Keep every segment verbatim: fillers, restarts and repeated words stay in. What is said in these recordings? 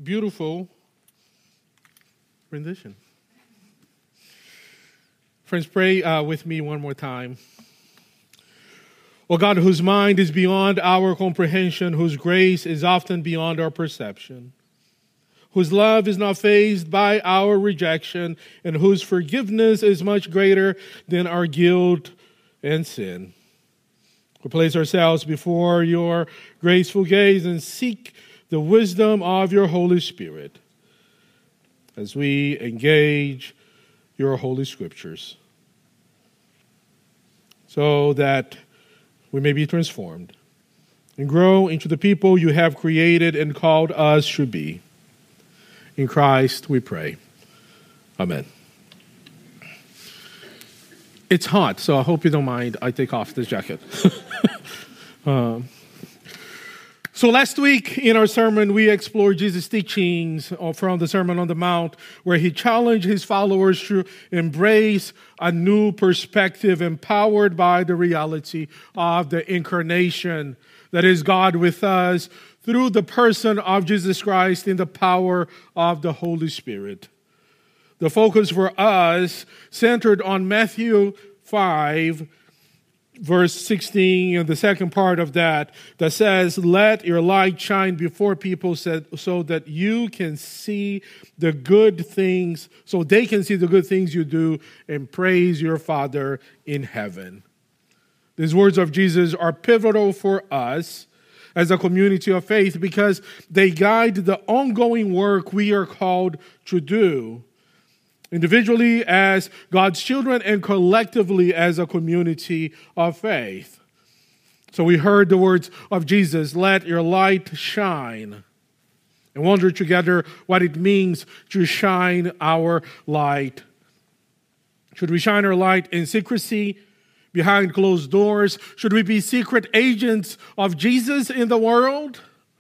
beautiful rendition. Friends, pray uh, with me one more time. O God, whose mind is beyond our comprehension, whose grace is often beyond our perception, whose love is not fazed by our rejection, and whose forgiveness is much greater than our guilt and sin. We place ourselves before your graceful gaze and seek the wisdom of your Holy Spirit as we engage your Holy Scriptures, so that we may be transformed and grow into the people you have created and called us to be. In Christ we pray. Amen. It's hot, so I hope you don't mind I take off this jacket. um, so last week in our sermon, we explored Jesus' teachings from the Sermon on the Mount, where he challenged his followers to embrace a new perspective empowered by the reality of the incarnation, that is God with us through the person of Jesus Christ in the power of the Holy Spirit. The focus for us centered on Matthew five, verse sixteen, and the second part of that, that says, "Let your light shine before people so that you can see the good things, so they can see the good things you do and praise your Father in heaven." These words of Jesus are pivotal for us as a community of faith because they guide the ongoing work we are called to do, individually as God's children and collectively as a community of faith. So we heard the words of Jesus, "Let your light shine," and wonder together what it means to shine our light. Should we shine our light in secrecy, behind closed doors? Should we be secret agents of Jesus in the world?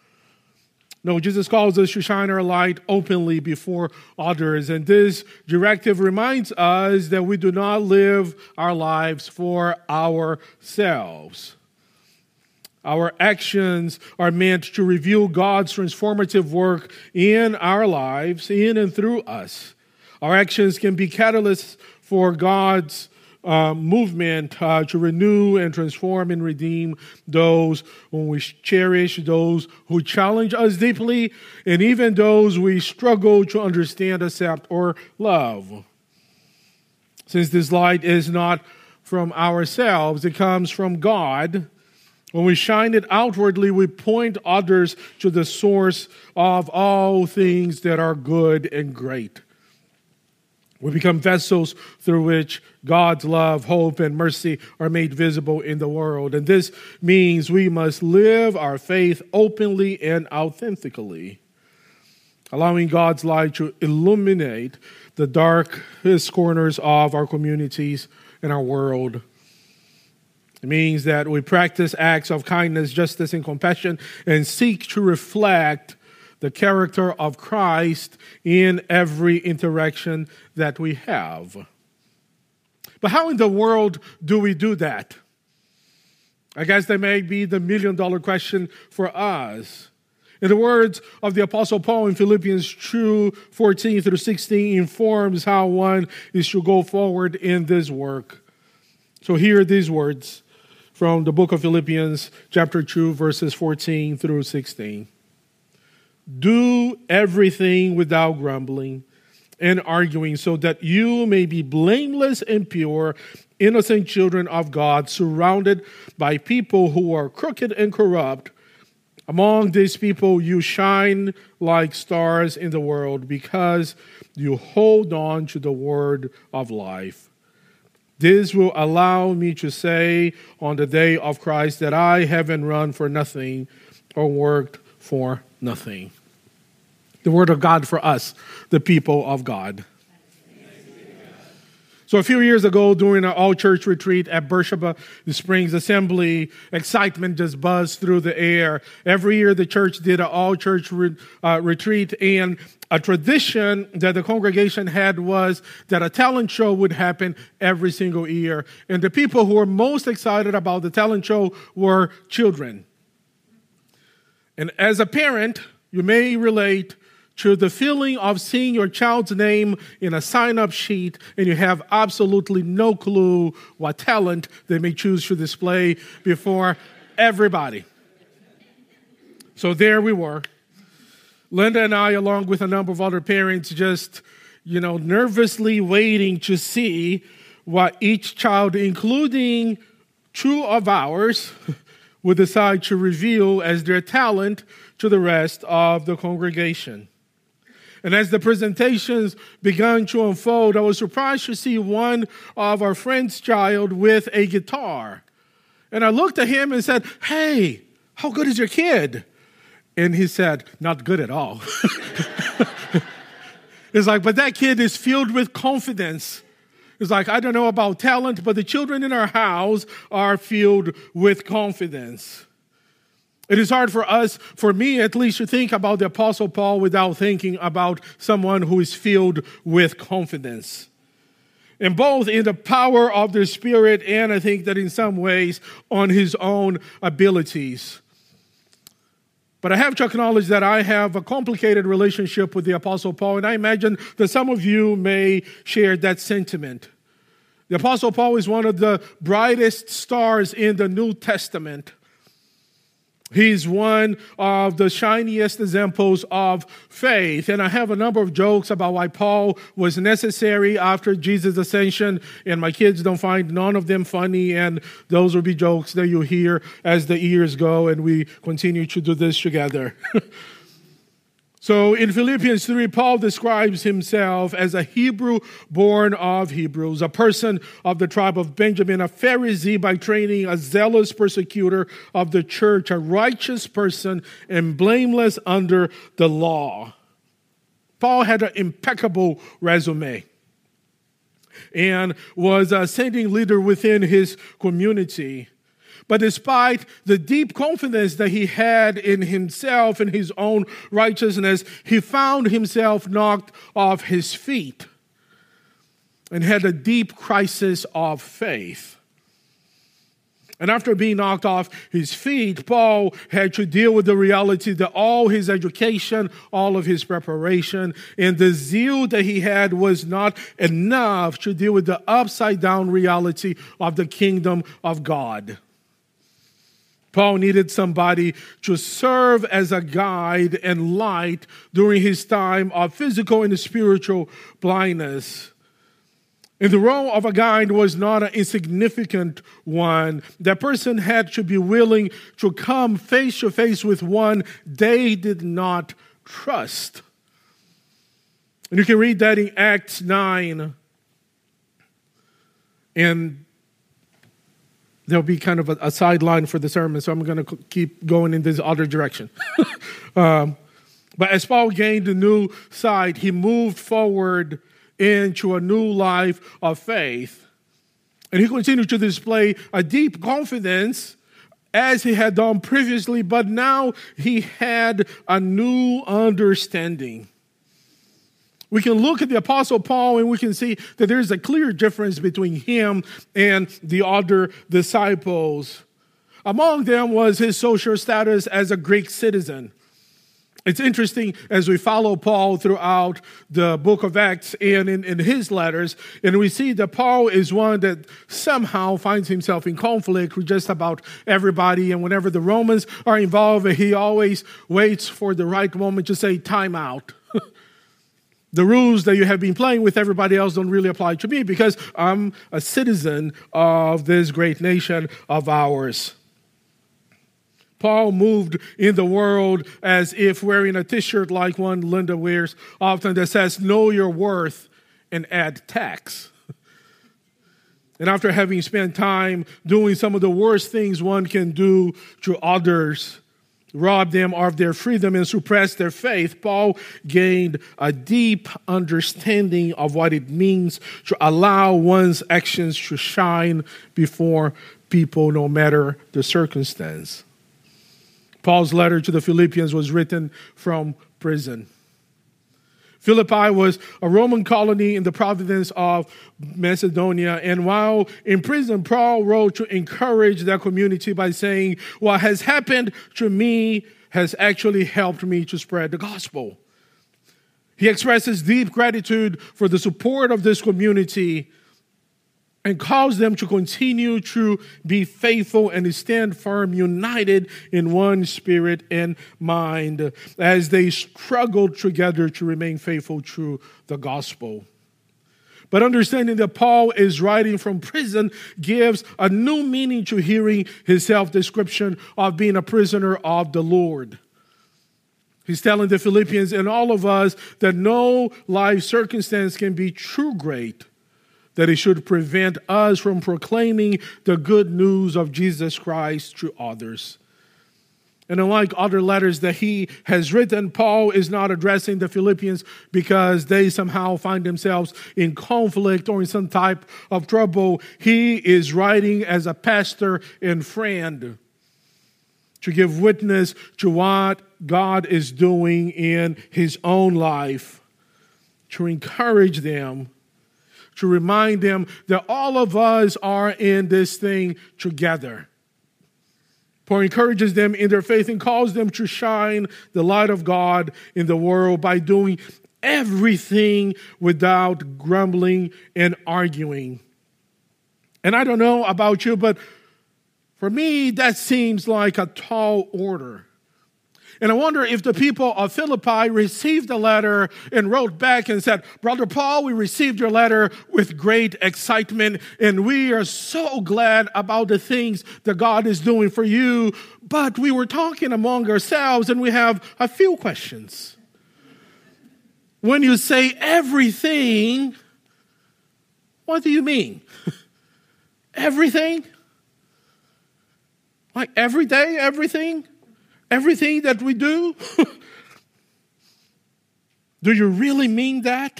No, Jesus calls us to shine our light openly before others. And this directive reminds us that we do not live our lives for ourselves. Our actions are meant to reveal God's transformative work in our lives, in and through us. Our actions can be catalysts for God's Uh, movement uh, to renew and transform and redeem those whom we cherish, those who challenge us deeply, and even those we struggle to understand, accept, or love. Since this light is not from ourselves, it comes from God. When we shine it outwardly, we point others to the source of all things that are good and great. We become vessels through which God's love, hope, and mercy are made visible in the world. And this means we must live our faith openly and authentically, allowing God's light to illuminate the darkest corners of our communities and our world. It means that we practice acts of kindness, justice, and compassion, and seek to reflect the character of Christ in every interaction that we have. But how in the world do we do that? I guess that may be the million dollar question for us. In the words of the Apostle Paul in Philippians two, fourteen through sixteen informs how one is to go forward in this work. So here are these words from the book of Philippians chapter two, verses fourteen through sixteen. "Do everything without grumbling and arguing, so that you may be blameless and pure, innocent children of God, surrounded by people who are crooked and corrupt. Among these people you shine like stars in the world, because you hold on to the word of life. This will allow me to say on the day of Christ that I haven't run for nothing or worked for nothing." The word of God for us, the people of God. So a few years ago, during an all-church retreat at Beersheba Springs Assembly, excitement just buzzed through the air. Every year, the church did an all-church re- uh, retreat, and a tradition that the congregation had was that a talent show would happen every single year. And the people who were most excited about the talent show were children. And as a parent, you may relate to the feeling of seeing your child's name in a sign-up sheet and you have absolutely no clue what talent they may choose to display before everybody. So there we were. Linda and I, along with a number of other parents, just, you know, nervously waiting to see what each child, including two of ours, would decide to reveal as their talent to the rest of the congregation. And as the presentations began to unfold, I was surprised to see one of our friend's child with a guitar. And I looked at him and said, "Hey, how good is your kid?" And he said, "Not good at all." It's like, but that kid is filled with confidence. It's like, I don't know about talent, but the children in our house are filled with confidence. It is hard for us, for me at least, to think about the Apostle Paul without thinking about someone who is filled with confidence. And both in the power of the Spirit and I think that in some ways on his own abilities. But I have to acknowledge that I have a complicated relationship with the Apostle Paul, and I imagine that some of you may share that sentiment. The Apostle Paul is one of the brightest stars in the New Testament. He's one of the shiniest examples of faith. And I have a number of jokes about why Paul was necessary after Jesus' ascension. And my kids don't find none of them funny. And those will be jokes that you'll hear as the years go and we continue to do this together. So in Philippians three, Paul describes himself as a Hebrew born of Hebrews, a person of the tribe of Benjamin, a Pharisee by training, a zealous persecutor of the church, a righteous person and blameless under the law. Paul had an impeccable resume and was a ascending leader within his community. But despite the deep confidence that he had in himself and his own righteousness, he found himself knocked off his feet and had a deep crisis of faith. And after being knocked off his feet, Paul had to deal with the reality that all his education, all of his preparation, and the zeal that he had was not enough to deal with the upside-down reality of the kingdom of God. Paul needed somebody to serve as a guide and light during his time of physical and spiritual blindness. And the role of a guide was not an insignificant one. That person had to be willing to come face to face with one they did not trust. And you can read that in Acts nine. And there'll be kind of a, a sideline for the sermon, so I'm going to keep going in this other direction. um, but as Paul gained a new sight, he moved forward into a new life of faith. And he continued to display a deep confidence as he had done previously, but now he had a new understanding. We can look at the Apostle Paul and we can see that there's a clear difference between him and the other disciples. Among them was his social status as a Greek citizen. It's interesting as we follow Paul throughout the book of Acts and in, in his letters, and we see that Paul is one that somehow finds himself in conflict with just about everybody. And whenever the Romans are involved, he always waits for the right moment to say, "Time out." The rules that you have been playing with everybody else don't really apply to me because I'm a citizen of this great nation of ours. Paul moved in the world as if wearing a t-shirt like one Linda wears often that says, "Know your worth and add tax." And after having spent time doing some of the worst things one can do to others, rob them of their freedom and suppress their faith, Paul gained a deep understanding of what it means to allow one's actions to shine before people no matter the circumstance. Paul's letter to the Philippians was written from prison. Philippi was a Roman colony in the province of Macedonia. And while in prison, Paul wrote to encourage that community by saying, "What has happened to me has actually helped me to spread the gospel." He expresses deep gratitude for the support of this community and calls them to continue to be faithful and stand firm, united in one spirit and mind as they struggle together to remain faithful to the gospel. But understanding that Paul is writing from prison gives a new meaning to hearing his self-description of being a prisoner of the Lord. He's telling the Philippians and all of us that no life circumstance can be too great that it should prevent us from proclaiming the good news of Jesus Christ to others. And unlike other letters that he has written, Paul is not addressing the Philippians because they somehow find themselves in conflict or in some type of trouble. He is writing as a pastor and friend to give witness to what God is doing in his own life, to encourage them, to remind them that all of us are in this thing together. Paul encourages them in their faith and calls them to shine the light of God in the world by doing everything without grumbling and arguing. And I don't know about you, but for me, that seems like a tall order. And I wonder if the people of Philippi received the letter and wrote back and said, Brother Paul, we received your letter with great excitement, and we are so glad about the things that God is doing for you. But we were talking among ourselves, and we have a few questions. When you say everything, what do you mean? Everything? Like every day, everything? Everything that we do? Do you really mean that?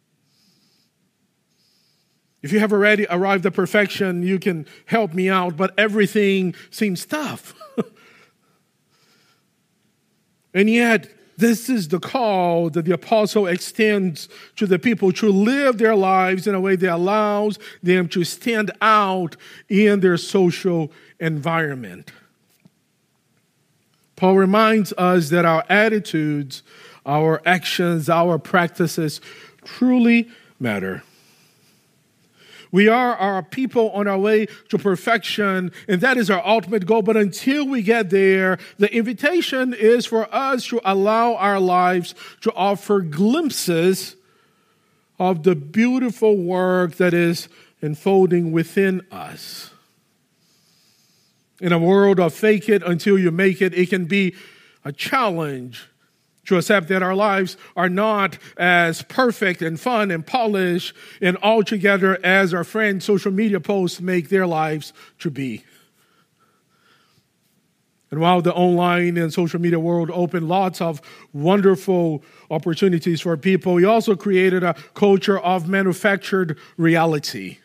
If you have already arrived at perfection, you can help me out, but everything seems tough. And yet, this is the call that the apostle extends to the people to live their lives in a way that allows them to stand out in their social environment. Paul reminds us that our attitudes, our actions, our practices truly matter. We are our people on our way to perfection, and that is our ultimate goal. But until we get there, the invitation is for us to allow our lives to offer glimpses of the beautiful work that is unfolding within us. In a world of fake it until you make it, it can be a challenge to accept that our lives are not as perfect and fun and polished and altogether as our friends' social media posts make their lives to be. And while the online and social media world opened lots of wonderful opportunities for people, we also created a culture of manufactured reality.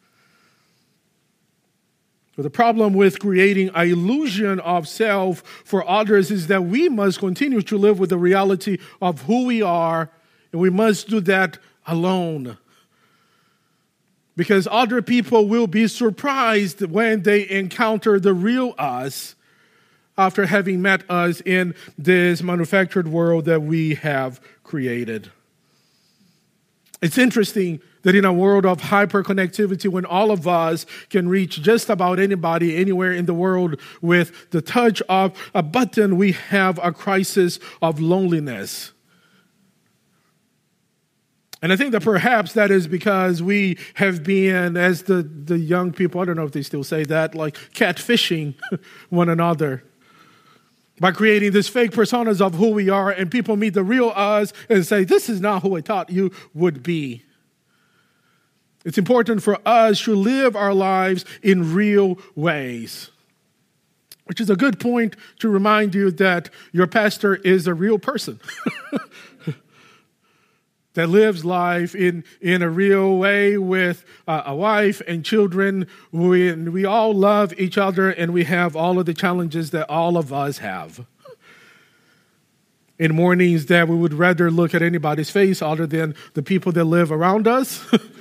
But the problem with creating an illusion of self for others is that we must continue to live with the reality of who we are, and we must do that alone. Because other people will be surprised when they encounter the real us after having met us in this manufactured world that we have created. It's interesting that in a world of hyperconnectivity, when all of us can reach just about anybody anywhere in the world with the touch of a button, we have a crisis of loneliness. And I think that perhaps that is because we have been, as the, the young people, I don't know if they still say that, like catfishing one another by creating these fake personas of who we are, and people meet the real us and say, this is not who I thought you would be. It's important for us to live our lives in real ways, which is a good point to remind you that your pastor is a real person that lives life in, in a real way with uh, a wife and children. We, we all love each other, and we have all of the challenges that all of us have. In mornings that we would rather look at anybody's face other than the people that live around us.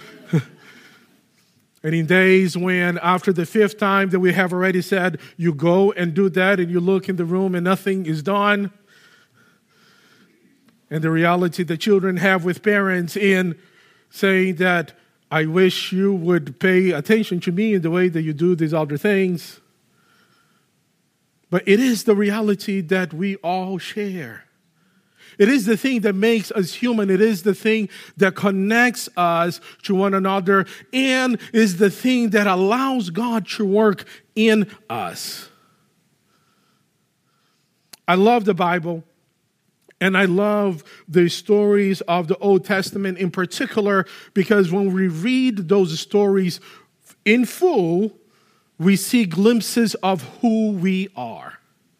And in days when, after the fifth time that we have already said, you go and do that, and you look in the room and nothing is done, and the reality that children have with parents in saying that, I wish you would pay attention to me in the way that you do these other things. But it is the reality that we all share. It is the thing that makes us human. It is the thing that connects us to one another and is the thing that allows God to work in us. I love the Bible, and I love the stories of the Old Testament in particular because when we read those stories in full, we see glimpses of who we are.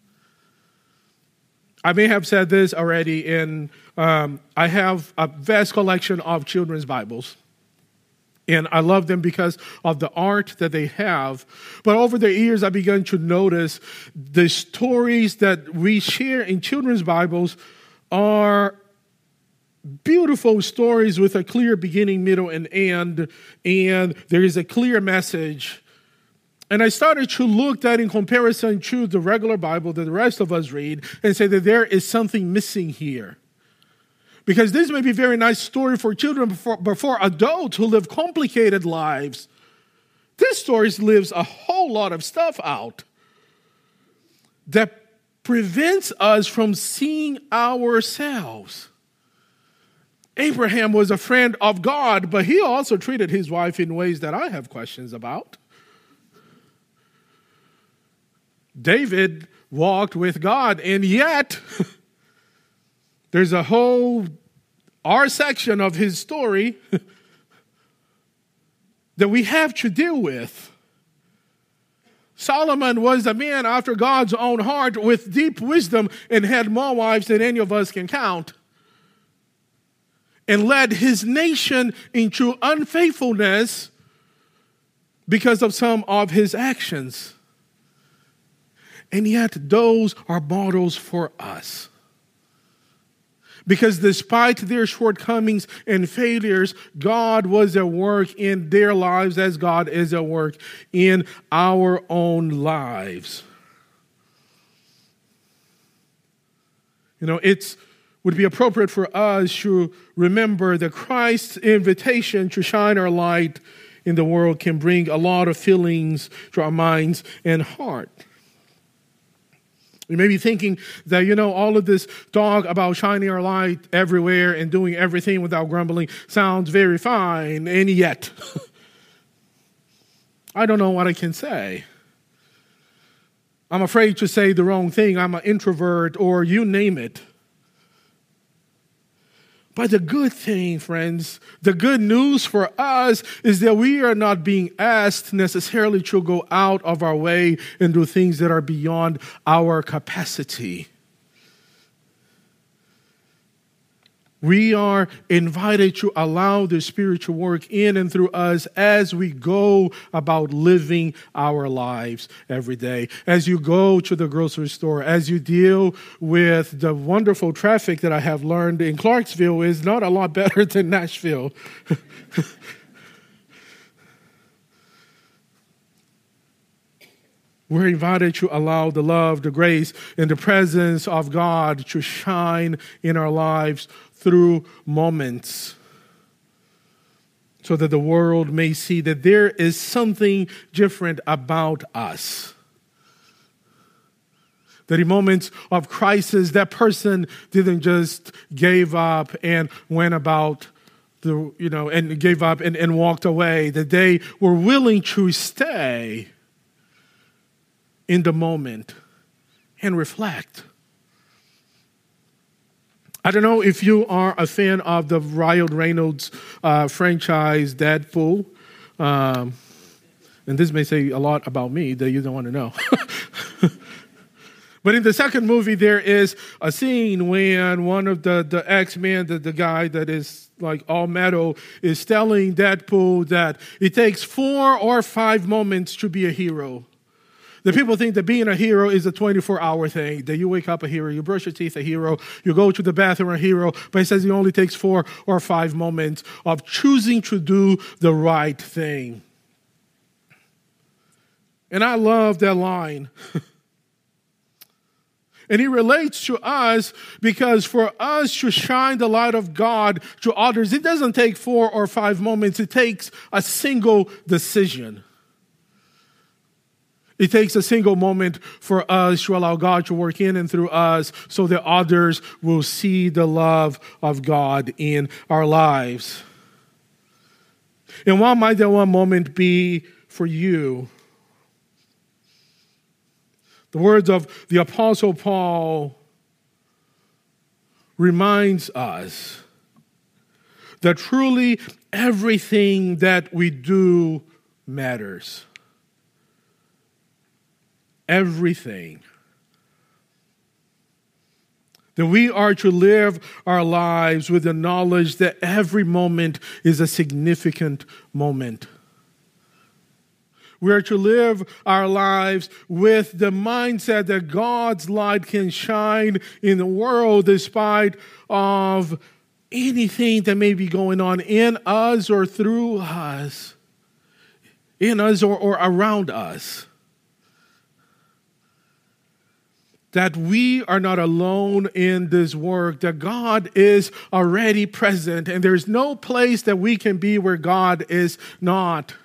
I may have said this already, and um, I have a vast collection of children's Bibles. And I love them because of the art that they have. But over the years, I began to notice the stories that we share in children's Bibles are beautiful stories with a clear beginning, middle, and end. And there is a clear message. And I started to look that in comparison to the regular Bible that the rest of us read and say that there is something missing here. Because this may be a very nice story for children, but for, but for adults who live complicated lives, this story lives a whole lot of stuff out that prevents us from seeing ourselves. Abraham was a friend of God, but he also treated his wife in ways that I have questions about. David walked with God, and yet there's a whole our section of his story that we have to deal with. Solomon was a man after God's own heart with deep wisdom and had more wives than any of us can count, and led his nation into unfaithfulness because of some of his actions. And yet those are models for us. Because despite their shortcomings and failures, God was at work in their lives as God is at work in our own lives. You know, it would be appropriate for us to remember that Christ's invitation to shine our light in the world can bring a lot of feelings to our minds and heart. You may be thinking that, you know, all of this talk about shining our light everywhere and doing everything without grumbling sounds very fine, and yet, I don't know what I can say. I'm afraid to say the wrong thing. I'm an introvert, or you name it. But the good thing, friends, the good news for us is that we are not being asked necessarily to go out of our way and do things that are beyond our capacity. We are invited to allow the Spirit to work in and through us as we go about living our lives every day. As you go to the grocery store, as you deal with the wonderful traffic that I have learned in Clarksville is not a lot better than Nashville. We're invited to allow the love, the grace, and the presence of God to shine in our lives through moments so that the world may see that there is something different about us. That in moments of crisis, that person didn't just give up and went about the, you know, and gave up and, and walked away. That they were willing to stay in the moment and reflect. I don't know if you are a fan of the Ryan Reynolds uh, franchise, Deadpool. Um, and this may say a lot about me that you don't want to know. But in the second movie, there is a scene when one of the, the X-Men, the, the guy that is like all metal, is telling Deadpool that it takes four or five moments to be a hero. The people think that being a hero is a twenty-four hour thing, that you wake up a hero, you brush your teeth a hero, you go to the bathroom a hero, but it says it only takes four or five moments of choosing to do the right thing. And I love that line. And he relates to us because for us to shine the light of God to others, it doesn't take four or five moments. It takes a single decision. It takes a single moment for us to allow God to work in and through us so that others will see the love of God in our lives. And what might that one moment be for you? The words of the Apostle Paul reminds us that truly everything that we do matters. Everything. That we are to live our lives with the knowledge that every moment is a significant moment. We are to live our lives with the mindset that God's light can shine in the world despite of anything that may be going on in us or through us, in us or, or around us. That we are not alone in this work, that God is already present, and there's no place that we can be where God is not.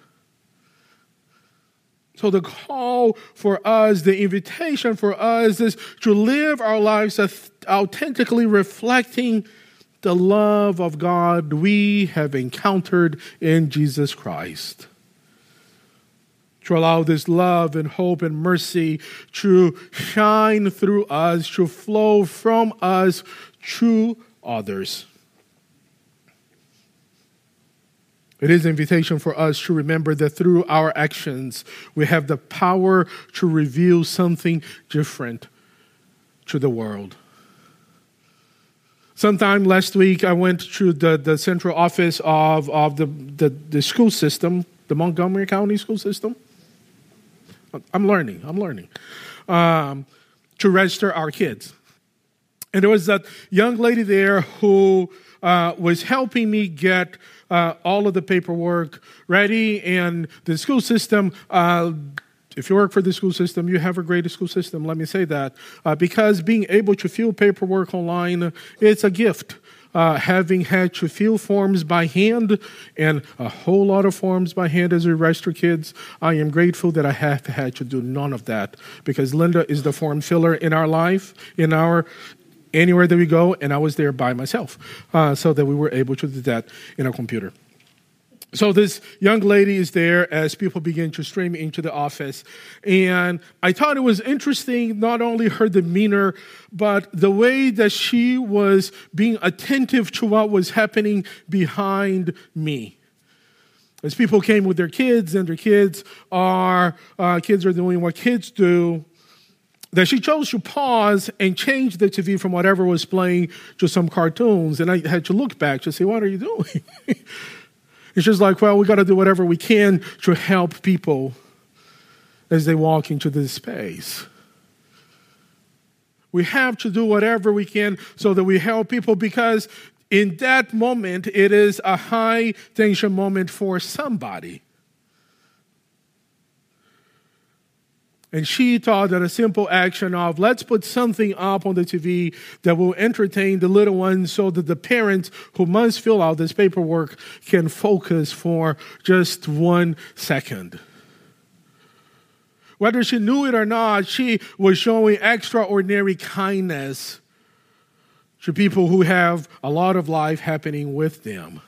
So the call for us, the invitation for us is to live our lives authentically reflecting the love of God we have encountered in Jesus Christ. To allow this love and hope and mercy to shine through us, to flow from us to others. It is an invitation for us to remember that through our actions, we have the power to reveal something different to the world. Sometime last week, I went to the, the central office of, of the, the, the school system, the Montgomery County school system. I'm learning, I'm learning, um, to register our kids. And there was that young lady there who uh, was helping me get uh, all of the paperwork ready. And the school system, uh, if you work for the school system, you have a great school system, let me say that. Uh, because being able to fill paperwork online, it's a gift. Uh, having had to fill forms by hand and a whole lot of forms by hand as we register kids, I am grateful that I have had to do none of that because Linda is the form filler in our life, in our anywhere that we go, and I was there by myself uh, so that we were able to do that in our computer. So this young lady is there as people begin to stream into the office. And I thought it was interesting, not only her demeanor, but the way that she was being attentive to what was happening behind me. As people came with their kids, and their kids are, uh, kids are doing what kids do, that she chose to pause and change the T V from whatever was playing to some cartoons. And I had to look back to say, what are you doing? It's just like, well, we got to do whatever we can to help people as they walk into this space. We have to do whatever we can so that we help people because in that moment, it is a high tension moment for somebody. And she thought that a simple action of let's put something up on the T V that will entertain the little ones so that the parents who must fill out this paperwork can focus for just one second. Whether she knew it or not, she was showing extraordinary kindness to people who have a lot of life happening with them.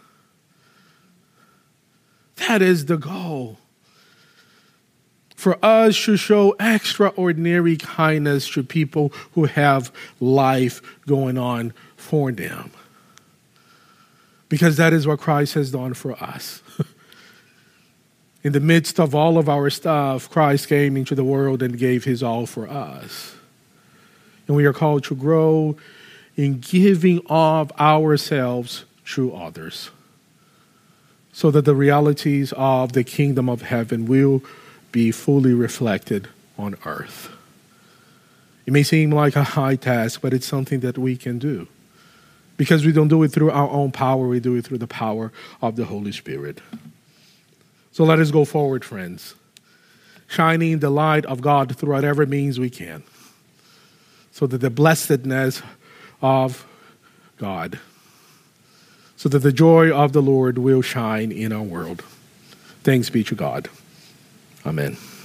That is the goal. For us to show extraordinary kindness to people who have life going on for them. Because that is what Christ has done for us. In the midst of all of our stuff, Christ came into the world and gave his all for us. And we are called to grow in giving of ourselves to others. So that the realities of the kingdom of heaven will be fully reflected on earth. It may seem like a high task, but it's something that we can do. Because we don't do it through our own power, we do it through the power of the Holy Spirit. So let us go forward, friends, shining the light of God through whatever means we can. so that the blessedness of God, so that the joy of the Lord will shine in our world. Thanks be to God. Amen.